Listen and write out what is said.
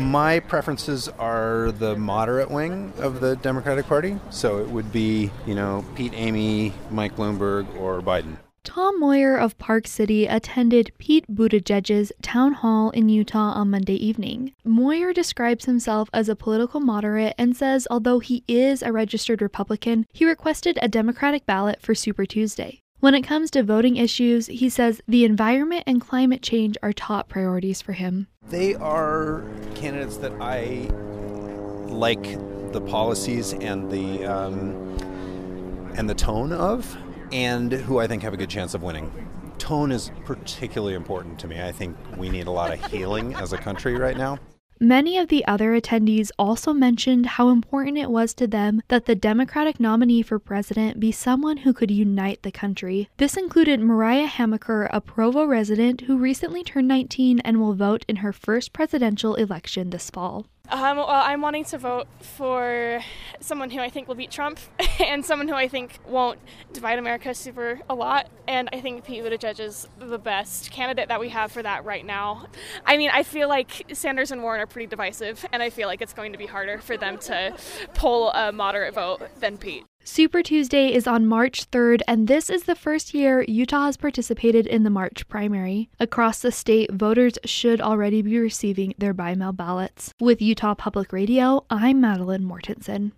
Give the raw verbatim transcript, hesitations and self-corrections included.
My preferences are the moderate wing of the Democratic Party. So it would be, you know, Pete, Amy, Mike Bloomberg, or Biden. Tom Moyer of Park City attended Pete Buttigieg's town hall in Utah on Monday evening. Moyer describes himself as a political moderate and says although he is a registered Republican, he requested a Democratic ballot for Super Tuesday. When it comes to voting issues, he says the environment and climate change are top priorities for him. They are candidates that I like the policies and the um, and the tone of, and who I think have a good chance of winning. Tone is particularly important to me. I think we need a lot of healing as a country right now. Many of the other attendees also mentioned how important it was to them that the Democratic nominee for president be someone who could unite the country. This included Mariah Hamaker, a Provo resident who recently turned nineteen and will vote in her first presidential election this fall. Um, well, I'm wanting to vote for someone who I think will beat Trump and someone who I think won't divide America super a lot. And I think Pete Buttigieg is the best candidate that we have for that right now. I mean, I feel like Sanders and Warren are pretty divisive, and I feel like it's going to be harder for them to pull a moderate vote than Pete. Super Tuesday is on March third, and this is the first year Utah has participated in the March primary. Across the state, voters should already be receiving their by-mail ballots. With Utah Public Radio, I'm Madeline Mortensen.